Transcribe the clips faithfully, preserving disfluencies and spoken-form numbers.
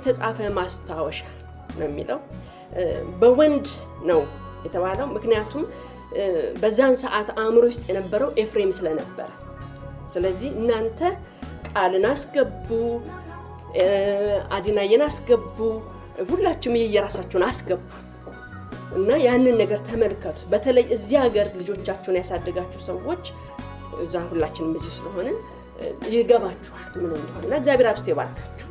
የተጻፈ ማስታወሻ ነው የሚለው በወንድ ነው የተባለው ምክንያቱም በዛን ሰዓት አእምሮ ውስጥ የነበረው ኤፍሬም ስለነበረ ስለዚህ እናንተ ቃልን አስገቡ አዲናየን አስገቡ ሁላችሁም የየራሳችሁን አስገቡ እና ያንን ነገር ተመልከቱ በተለይ እዚህ ሀገር ልጆቻችሁን ያሳደጋችሁ ሰዎች እዛ ሁላችንም እዚህ ስለሆነ ይገባችኋል ምን እንደሆነ እግዚአብሔር አብስቶ ይባርካችሁ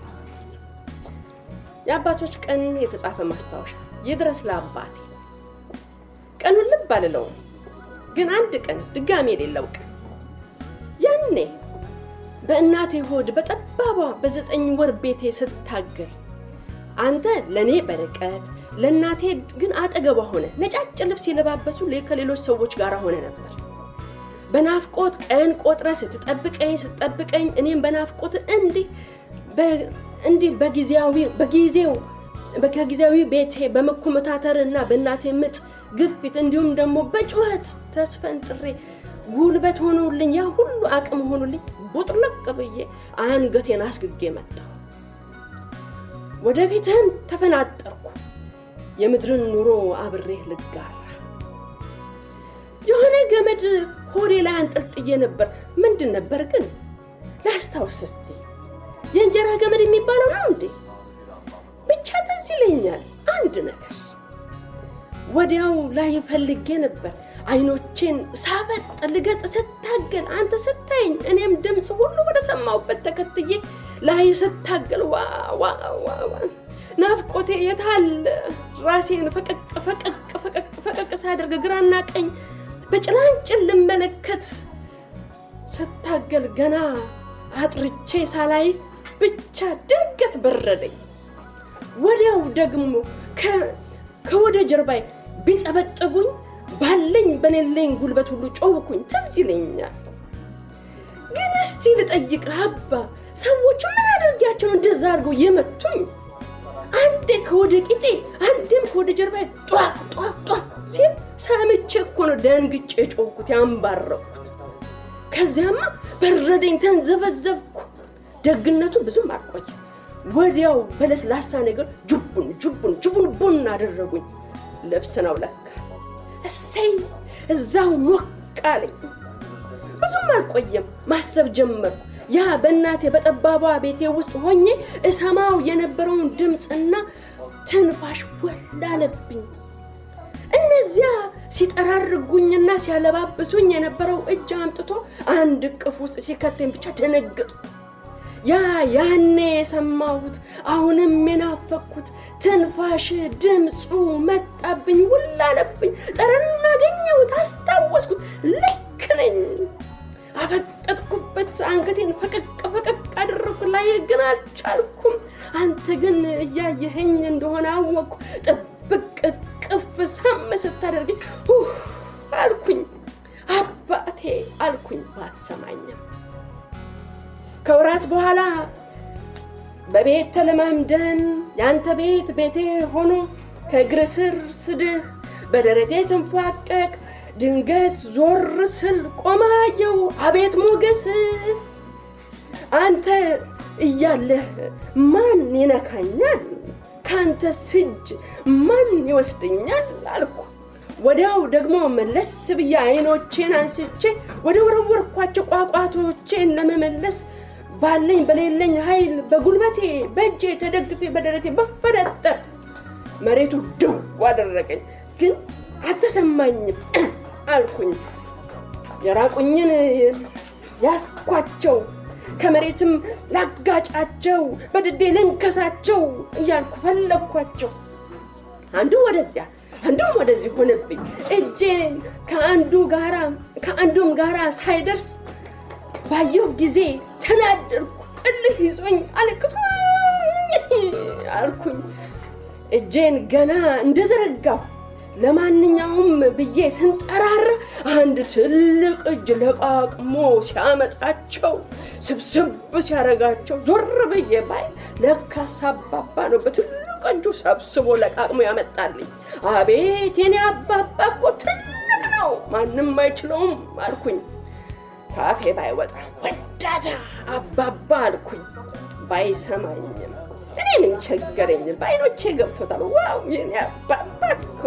የአባቶች ቀን የተጻፈ ማስታወሻ ይድረስ ለአባቴ ቀኑን ልብ አለለው ግን አንድ ቀን ድጋሜ የሌለው ቀን ያኔ በእናቴ ሆድ በጠባቧ በዘጠኝ ወር ቤቴ ስታገል አንተ ለኔ በረከት ለእናቴ ግን አጠገቧ ሆነ ነጫጭ ልብስ የለባበሱ ከሌሎች ሰዎች ጋር ሆነ ነበር በናፍቆት ቀን ቆጥረ ስትጠብቀኝ ስትጠብቀኝ እኔም በናፍቆት እንዲ እንዲ በጊዜያዊ በጊዜው በከጊዜያዊ ቤቴ በመኮመታተርና በእናቴ ምጥ ግፊት እንዲሁም ደግሞ በጩኸት ተስፈንጥሬ ጉልበት ሆኖልኝ ያ ሁሉ አቅም ሆኖልኝ ቡጥልቅ ብዬ አንገቴን አስግጌ መጣሁ ወደፊትም ተፈናጠርኩ የምድርን ኑሮ አብሬ ልጋራ የሆነ ገመድ ሆዴ ላይ አንጠልጥዬ ነበር ምንድን ነበር ግን ላስታውስ እስቲ የእንጀራ ገመድ የሚባለው ነው እንዴ ብቻ ትዝ ይለኛል አንድ ነገር ወዲያው ላይ ፈልጌ ነበር አይኖቼን ሳፈጥ ልገጥ ስታገል አንተ ስታይኝ እኔም ድምጽ ሁሉ ወደ ሰማውበት ተከትዬ ላይ ስታገል ዋ ዋ ዋ ናፍቆቴ የታል ራሴን ፈቀቅ ፈቀቅ ፈቀቅ ፈቀቅ ሳደርግ ግራና ቀኝ በጭላንጭል ልመለከት ስታገል ገና አጥርቼ ሳላይ ብቻ ድንገት በረደኝ ወዲያው ደግሞ ከወደ ጀርባይ ቢጠበጥቡኝ ባለኝ በኔለኝ ጉልበት ሁሉ ጮውኩኝ ትዝ ይለኛል ግን እስቲ ልጠይቅ አባ ሰዎች ምን አድርጋቸው እንደዛ አድርገው የመቱኝ አንዴ ከወደ ቂጤ አንዴም ከወደ ጀርባይ ጧ ጧ ጧ ሲል ሰምቼ እኮ ነው ደንግጬ ጮውኩት ያንባረኩት ከዚያማ በረደኝ ተንዘፈዘፍኩ ደግነቱ ብዙም አቆየ ወዲያው በለስላሳ ነገር ጁቡን ጁቡን ጁቡን ቡን አደረጉኝ ልብስ ነው ለካ እሰይ እዛው ሞቃለኝ ብዙም አልቆየም ማሰብ ጀመርኩ ያ በእናቴ በጠባቧ ቤቴ ውስጥ ሆኜ እሰማው የነበረውን ድምጽና ትንፋሽ ወላለብኝ እነዚያ ሲጠራርጉኝና ሲያለባብሱኝ የነበረው እጅ አምጥቶ አንድ ቅፍ ውስጥ ሲከተኝ ብቻ ደነገጥኩ ያ ያኔ ሰማሁት አሁንም የናፈኩት ትንፋሽ ድምጹ መጣብኝ ወላለብኝ ጠረና ገኘሁት አስታወስኩት ልክ ነኝ አፈጠጥኩበት አንገቴን ፈቀቅ ፈቀቅ አደረኩ ላይ ግን አልቻልኩም አንተ ግን እያየኸኝ እንደሆነ አወቅኩ ጥብቅ ቅፍ ሳም ስታደርገኝ አልኩኝ አባቴ አልኩኝ ባትሰማኝም ከወራት በኋላ በቤት ተለማምደን ያንተ ቤት ቤቴ ሆኖ ከእግር ስር ስድህ በደረቴ ስንፋቀቅ ድንገት ዞር ስል ቆማየው አቤት ሞገስ አንተ እያለህ ማን ይነካኛል ካንተ ስጅ ማን ይወስደኛል አልኩ ወዲያው ደግሞ መለስ ብዬ አይኖቼን አንስቼ ወደ ወረወርኳቸው ቋቋቶቼን ለመመለስ ባለኝ በሌለኝ ኃይል በጉልበቴ በእጄ ተደግፌ በደረቴ በፈደጠር መሬቱ ድው አደረገኝ ግን አልተሰማኝም አልኩኝ የራቁኝን ያስኳቸው ከመሬትም ላጋጫቸው በድዴ ልንከሳቸው እያልኩ ፈለኳቸው አንዱ ወደዚያ አንዱ ወደዚህ ሆነብኝ እጄን ከአንዱ ጋራ ከአንዱም ጋራ ሳይደርስ ባየው ጊዜ ተናደርኩ እልህ ይዞኝ አለቅኩኝ አልኩኝ እጄን ገና እንደዘረጋው ለማንኛውም ብዬ ስንጠራራ አንድ ትልቅ እጅ ለቃቅሞ ሲያመጣቸው ስብስብ ሲያረጋቸው ዞር ብዬ ባይ ለካስ አባባ ነው በትልቅ እጁ ሰብስቦ ለቃቅሞ ያመጣልኝ አቤት የኔ አባባ እኮ ትልቅ ነው ማንም አይችለውም አልኩኝ ካፌ ባይወጣ ወዳታ አባባ አልኩኝ ባይሰማኝም እኔ ምን ቸገረኝ ባይኖቼ ገብቶታል ዋው የኔ አባባ እኮ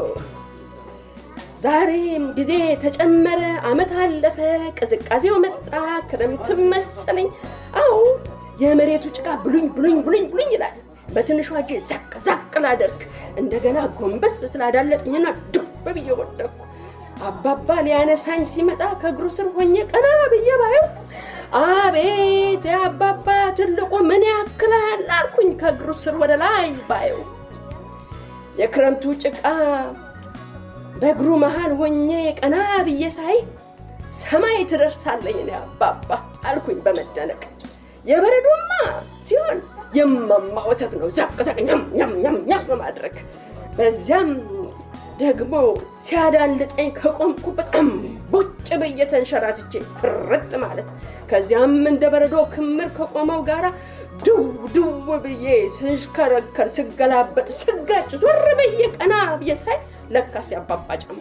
ዛሬም ጊዜ ተጨመረ አመት አለፈ ቅዝቃዜው መጣ ክረምት መሰለኝ አው የመሬቱ ጭቃ ብሉኝ ብሉኝ ብሉኝ ብሉኝ ይላል በትንሿ እጄ ዘቅ ዘቅ ላደርግ እንደገና ጎንበስ ስላዳለጥኝና ዱብ ብዬ ወደቅኩ አባባ ሊያነሳኝ ሲመጣ ከእግሩ ስር ሆኜ ቀና ብዬ ባየው አቤት አባባ ትልቁ ምን ያክላል አልኩኝ ከእግሩ ስር ወደ ላይ ባየው የክረምቱ ጭቃ በእግሩ መሃል ሆኜ ቀና ብዬ ሳይ ሰማይ ትደርሳለኝ ነው አባባ አልኩኝ በመደነቅ የበረዶማ ሲሆን የማማ ወተት ነው ዘቅ ዘቅ ኛም ኛም ኛም ኛም ማድረግ በዚያም ደግሞ ሲያዳልጠኝ ከቆምኩበት ቦጭ ብዬ ተንሸራትቼ ፍርጥ ማለት ከዚያም እንደ በረዶ ክምር ከቆመው ጋራ ዱው ዱው ብዬ ስሽከረከር ስገላበጥ ስጋጭ ዞር ብዬ ቀና ብዬ ሳይ ለካስ ያባባ ጫማ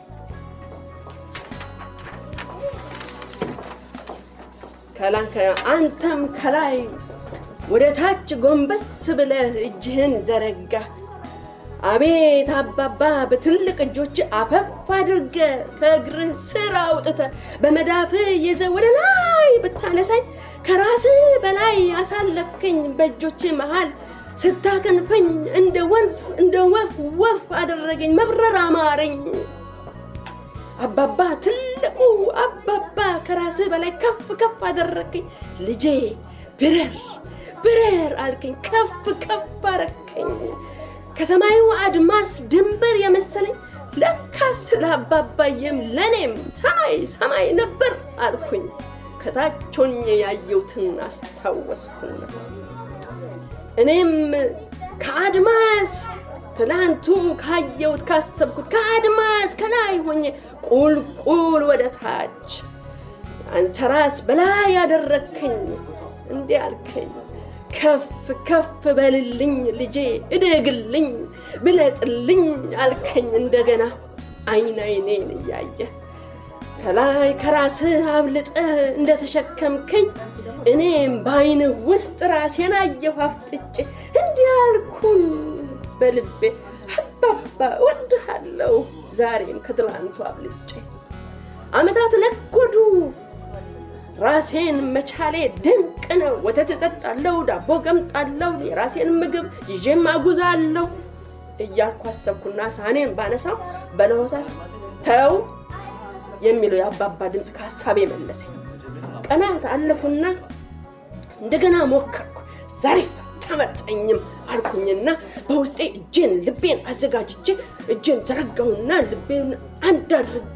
ከላንከ አንተም ከላይ ወደ ታች ጎንበስ ብለህ እጅህን ዘረጋ አቤት አባባ በትልቅ እጆች አፈፍ አድርገ ከእግርህ ስር አውጥተ በመዳፍ ይዘ ወደ ላይ ብታነሳኝ ከራስ በላይ አሳለፍከኝ በእጆች መሃል ስታከንፈኝ እንደ ወፍ እንደ ወፍ ወፍ አደረገኝ መብረር አማረኝ አባባ ትልቁ አባባ ከራስ በላይ ከፍ ከፍ አደረከኝ ልጄ ብረር ብረር አልከኝ ከፍ ከፍ አረከኝ ከሰማዩ አድማስ ድንበር የመሰለኝ ለካስ ለአባባዬም ለኔም ሰማይ ሰማይ ነበር አልኩኝ ከታች ሆኜ ያየሁትን አስታወስኩና እኔም ከአድማስ ትላንቱ ካየሁት ካሰብኩት ከአድማስ ከላይ ሆኜ ቁልቁል ወደ ታች አንተ ራስ በላይ ያደረከኝ እንዴ አልከኝ ከፍ ከፍ በልልኝ ልጄ እደግልኝ ብለጥልኝ አልከኝ እንደገና አይን አይኔን ያየ ከላይ ከራስህ አብልጠህ እንደተሸከምከኝ እኔም ባይን ውስጥ ራሴን አየሁ አፍጥጬ እንዲህ አልኩኝ በልቤ አባባ ወድሃለሁ ዛሬም ከትላንቱ አብልጬ አመታት ነጎዱ ራሴን መቻሌ ድንቅ ነው ወተት እጠጣለሁ ዳቦ ገምጣለሁ የራሴን ምግብ ይዤም አጉዛለሁ እያልኩ አሰብኩና ሳኔን ባነሳው በለሆሳስ ተው የሚለው የአባባ ድምጽ ከሐሳቤ መለሰኝ ቀናት አለፉና እንደገና ሞከርኩ ዛሬስ ተመጣኝም አልኩኝና በውስጤ እጄን ልቤን አዘጋጅቼ እጄን ዘረጋውና ልቤን አንድ አድርጌ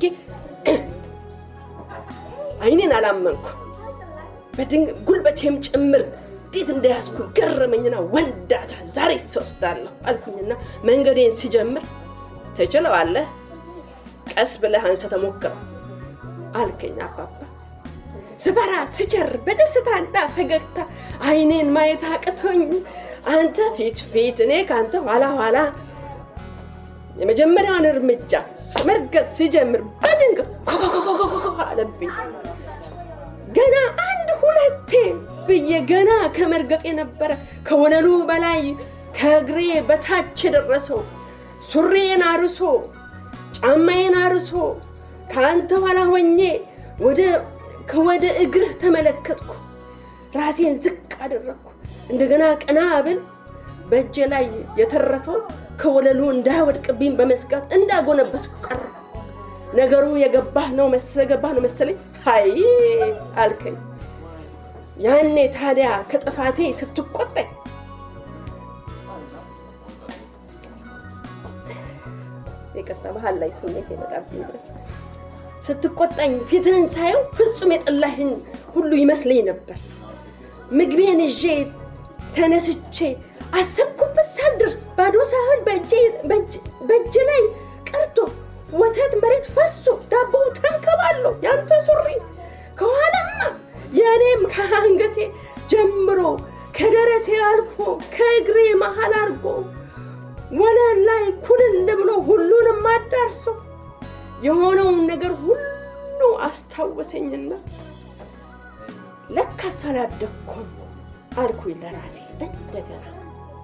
አይኔን አላመንኩ በድንግ ጉልበቴም ጭምር ዲት እንደያዝኩ ገረመኝና ወንዳታ ዛሬ ተወስዳለሁ አልኩኝና መንገዴን ሲጀምር ተጨለዋለህ ቀስ ብለህ አንተ ተሞክረው አልከኝ አባባ ስፈራ ስቸር በደስታና ፈገግታ አይኔን ማየት አቅቶኝ አንተ ፊት ፊት እኔ ካንተ ኋላ ኋላ የመጀመሪያውን እርምጃ መርገጥ ሲጀምር በድንገት ኮኮኮኮኮ አለብኝ ገና አንድ ሁለቴ ብዬ ገና ከመርገጤ ነበረ ከወለሉ በላይ ከእግሬ በታች ደረሰው ሱሪዬን አርሶ ጫማዬን አርሶ ካንተ ኋላ ሆኜ ወደ ከወደ እግርህ ተመለከትኩ ራሴን ዝቅ አደረኩ እንደገና ቀና ብል በእጄ ላይ የተረፈው ከወለሉ እንዳይወድቅብኝ በመስጋት እንዳጎነበስኩ ቀረ ነገሩ የገባህ ነው መሰለ ገባህ ነው መሰለኝ ሃይ አልከኝ ያኔ ታዲያ ከጥፋቴ ስትቆጣኝ ይቅርታ በኋላ ላይ ስሜት ይመጣብኝ ስትቆጣኝ ፊትህን ሳየው ፍጹም የጠላህኝ ሁሉ ይመስለኝ ነበር ምግቤን ይዤ ተነስቼ አሰብኩበት ሳልደርስ ባዶ ሳህን በእጄ በእጄ ላይ ቀርቶ ወተት መሬት ፈሶ ዳቦ ተንከባሎ ያንተ ሱሪ ከኋላማ የኔም ከአንገቴ ጀምሮ ከደረቴ አልፎ ከእግሬ መሃል አርጎ ወለል ላይ ኩልል ብሎ ሁሉንም አዳርሶ የሆነው ነገር ሁሉ አስታወሰኝና ለካ ሳላደኩም አልኩኝ ለራሴ እንደገና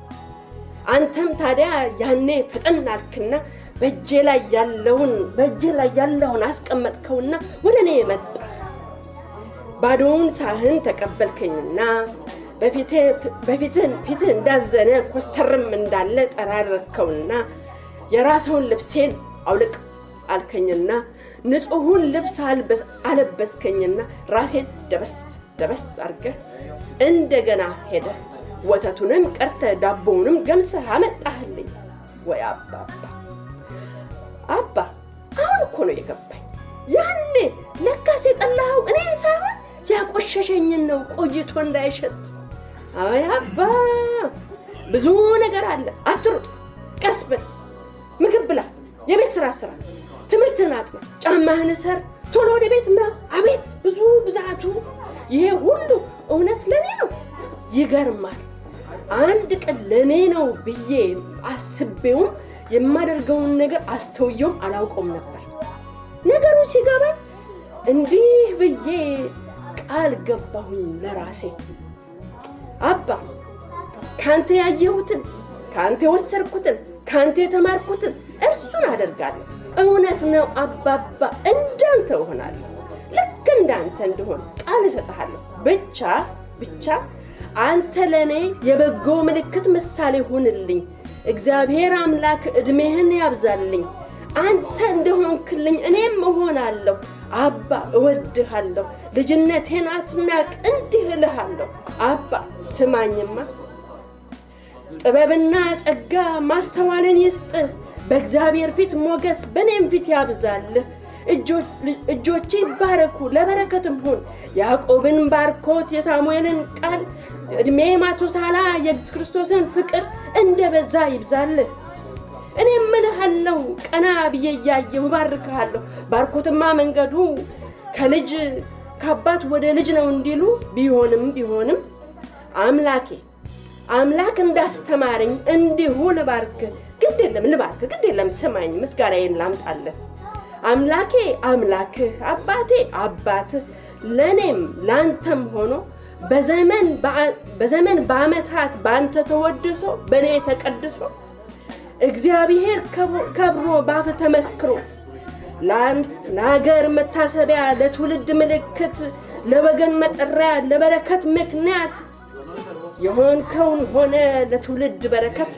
አንተም ታዲያ ያኔ ፈጠን አልክና በእጄ ላይ ያለውን በእጄ ላይ ያለውን አስቀመጥከውና ወደኔ መጣ ባዶውን ሳህን ተቀበልከኝና በፊቴ በፊትን ፊት እንዳዘነ ኮስተርም እንዳለ ጠራረከውና የራስውን ልብሴን አውልቅ አልከኝና ንጹሁን ልብስ አልበስ አለበስከኝና ራሴን ደበስ ደበስ አርገ እንደገና ሄደ ወተቱንም ቀርተ ዳቦውንም ገምሰህ አመጣህልኝ ወይ አባባ አባ አሁን እኮ ነው የገባኝ ያኔ ለካስ የጠላው እኔን ሳይሆን ያቆሸሸኝን ነው ቆይቶ እንዳይሸት አይ አባ ብዙ ነገር አለ አትሩጥ ቀስበል ምግብ ብላ የቤት ስራ ስራ ትምህርትን አጥና ጫማህን ሰር ቶሎ ወደ ቤትና አቤት ብዙ ብዛቱ ይሄ ሁሉ እውነት ለኔ ነው ይገርማል አንድ ቀን ለኔ ነው ብዬ አስቤው የማደርገውን ነገር አስተውየው አላውቀውም ነበር ነገሩ ሲገባኝ እንዲህ ብዬ ቃል ገባሁኝ ለራሴ አባ ካንተ ያየሁትን ካንተ ወሰርኩትን ካንተ የተማርኩትን እሱን አደርጋለሁ እውነት ነው አባባ እንዳንተ ሆናለሁ ልክ እንዳንተ እንደሆነ ቃል እሰጥሃለሁ ብቻ ብቻ አንተ ለኔ የበጎ ምልክት ምሳሌ ሆንልኝ እግዚአብሔር አምላክ እድሜህን ያብዛልኝ አንተ እንደሆንክልኝ እኔም እሆናለሁ አባ እወድሃለሁ ልጅነቴን አትናቅ እንዲህ እልሃለሁ አባ ስማኝማ ጥበብና ጸጋ ማስተዋልን ይስጥ በእግዚአብሔር ፊት ሞገስ በኔም ፊት ያብዛልህ እጆቼ ባረኩ ለበረከትም ሆን ያዕቆብን ባርኮት የሳሙኤልን ቃል እድሜ ማቱሳላ የኢየሱስ ክርስቶስን ፍቅር እንደበዛ ይብዛልህ እኔም ምንሃለው ቀና ብዬ ያየው ባርካለሁ ባርኮትማ መንገዱ ከልጅ ከአባት ወደ ልጅ ነው እንዲሉ ቢሆንም ቢሆንም አምላኬ አምላክ እንዳስተማረኝ እንዲሁ ልባርክ ግዴለም ልባርክ ግዴለም ሰማኝ ምስጋናዬን ላምጣለህ አምላኬ አምላክ አባቴ አባት ለኔም ላንተም ሆኖ በዘመን በዘመን በአመታት ባንተ ተወድሶ በኔ ተቀድሶ እግዚአብሔር ከብሮ ባፈ ተመስክሮ ለሀገር መታሰቢያ ለትውልድ ምልክት ለወገን መጠሪያ ለበረከት ምክንያት የሆንከውን ሆነ ለትውልድ በረከት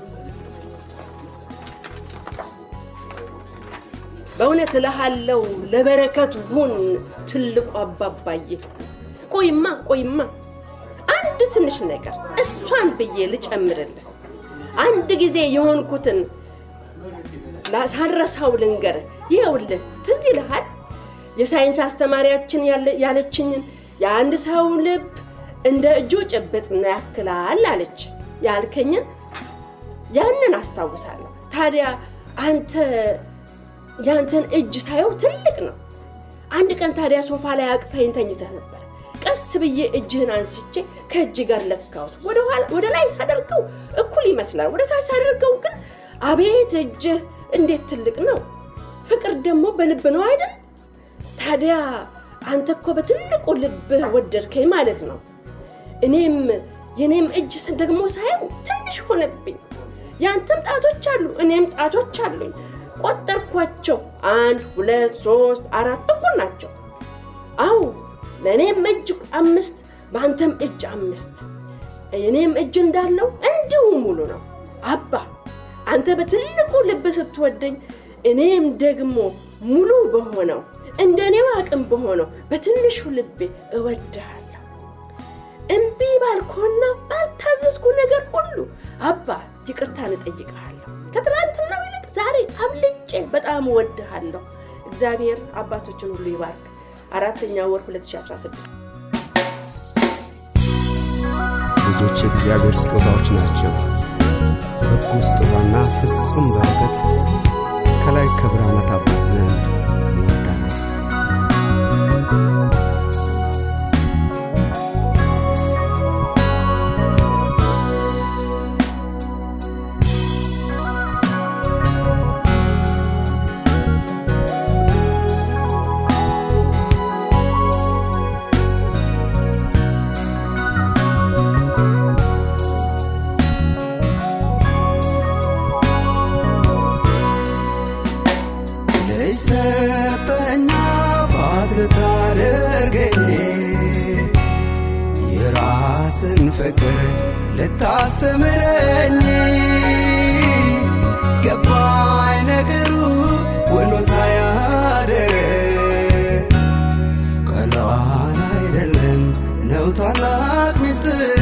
በእውነት ለሃለው ለበረከት ሁን ትልቁ አባባዬ ቆይማ ቆይማ አንድ ትንሽ ነገር እሷን ብዬ ልጨምርልህ አንድ ጊዜ የሆንኩትን ላሳረሳው ልንገር ይኸውልህ ትዝ ይልሃል የሳይንስ አስተማሪያችን ያለችኝን የአንድ ሰው ልብ እንደ እጁ ጭብጥ ነው ያክላል አለች ያልከኝን ያንን አስታውሳለሁ ታዲያ አንተ ያንተን እጅ ሳይው ትልቅ ነው አንድ ቀን ታዲያ ሶፋ ላይ አቅፈኝ ተኝተህ ነበር ቀስ ብዬ እጅህን አንስቼ ከእጅ ጋር ለካውት ወደ ኋላ ወደ ላይ ሳደርገው እኩል ይመስላል ወደ ታች ሳደርገው ግን አቤት እጅህ እንዴት ትልቅ ነው ፍቅር ደግሞ በልብ ነው አይደል ታዲያ አንተ እኮ በትልቁ ልብ ወደድከኝ ማለት ነው እኔም የኔም እጅ ደግሞ ሳይው ትንሽ ሆነብኝ ያንተም ጣቶች አሉ እኔም ጣቶች አሉኝ ቆጠርኳቸው አንድ ሁለት ሶስት አራት እኩል ናቸው አው ለኔም እጅ አምስት ባንተም እጅ አምስት እኔም እጅ እንዳለው እንዲሁ ሙሉ ነው አባ አንተ በትልቁ ልብ ስትወደኝ እኔም ደግሞ ሙሉ በሆነው እንደኔው አቅም በሆነው በትንሹ ልቤ እወድሃለሁ እምቢ ባልኮና ባልታዘዝኩ ነገር ሁሉ አባ ይቅርታን እጠይቅሃለሁ ከትላንትናው ይልቅ ዛሬ አብልጬ በጣም እወድሃለሁ እግዚአብሔር አባቶችን ሁሉ ይባርክ አራተኛ ወር ሁለት ሺህ አስራ ስድስት ልጆች እግዚአብሔር ስጦታዎች ናቸው በጎ ስጦታና ፍጹም በረከት ከላይ ከብርሃናት አባት ዘንድ ይወርዳል ልታደርገኝ የራስን ፍቅር ልታስተምረኝ ገባኝ ነገሩ ውሎ ሳያድር ቀላል አይደለም ነው ታላቅ ምስጢር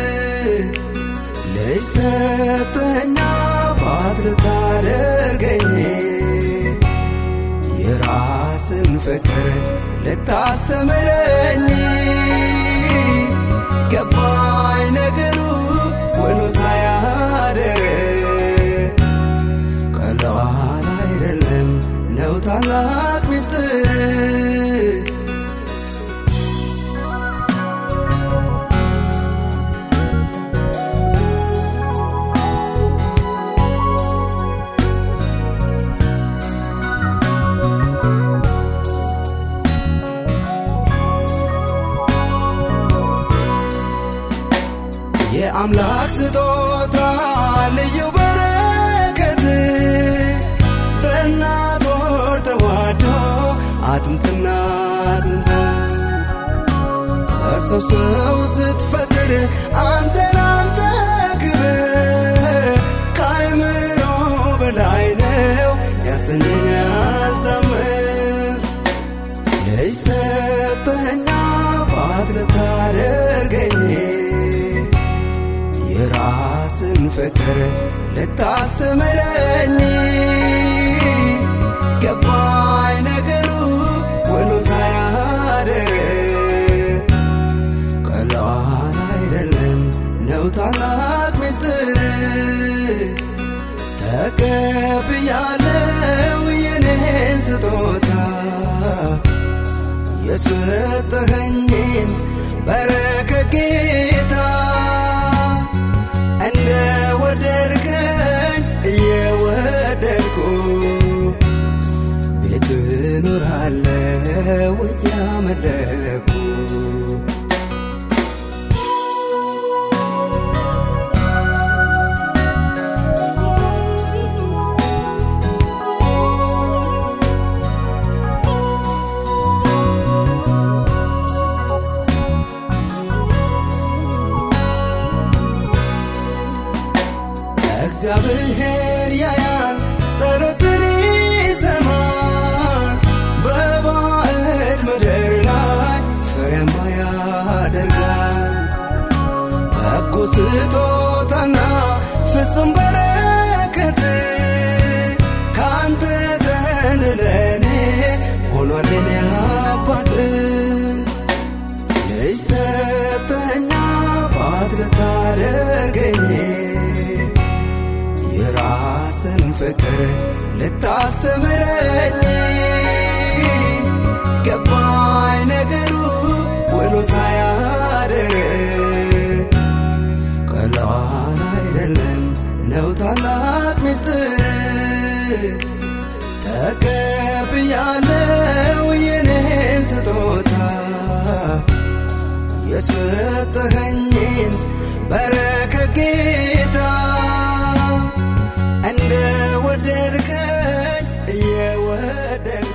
ልጅ ሰጠኸኝ አባት ልታደርገኝ የራስን ፍቅር ልታስተምረኝ ገባኝ ነገሩ ውሎ ሳያድር ቀላል አይደለም ነው ታላቅ ምስጢር የአምላክ ስጦታ ልዩ በረከት በእናት ሆድ ተዋህዶ አጥንትና አጥንት ከሰው ሰው ስትፈጥር አንተን አንተ ክብር ከአእምሮ በላይ ነው ያሰኘኛል ታምር ልጅ ሰጠኸኝ አባት ልታደርገኝ የራስን ፍቅር ልታስተምረኝ ገባኝ ነገሩ ውሎ ሳያድር ቀላል አይደለም ነው ታላቅ ምስጢር ተቀብያለሁ የኔን ስጦታ የሰጠኸኝን በረከት ጌታ እንደ ወደድከኝ እየወደድኩ ቤት እኖራለሁ እያመለኩ እግዚአብሔር ያያል ጸሎትን ይሰማል በባዕድ ምድር ላይ ፍሬያማ ያደርጋል በጎ ስጦታና ፍጹም በረከት ካንተ ዘንድ ለኔ ሆኗል የኔ አባት ልጅ ሰጠኸኝ አባት ልታደርገኝ የራስን ፍቅር ልታስተምረኝ ገባኝ ነገሩ ውሎ ሳያድር ቀላል አይደለም ነው ታላቅ ምስጢር ተቀብያለሁ የኔን ስጦታ የሰጠኸኝን በረከት ጌታ እንደ ወደድከኝ እየወደድኩ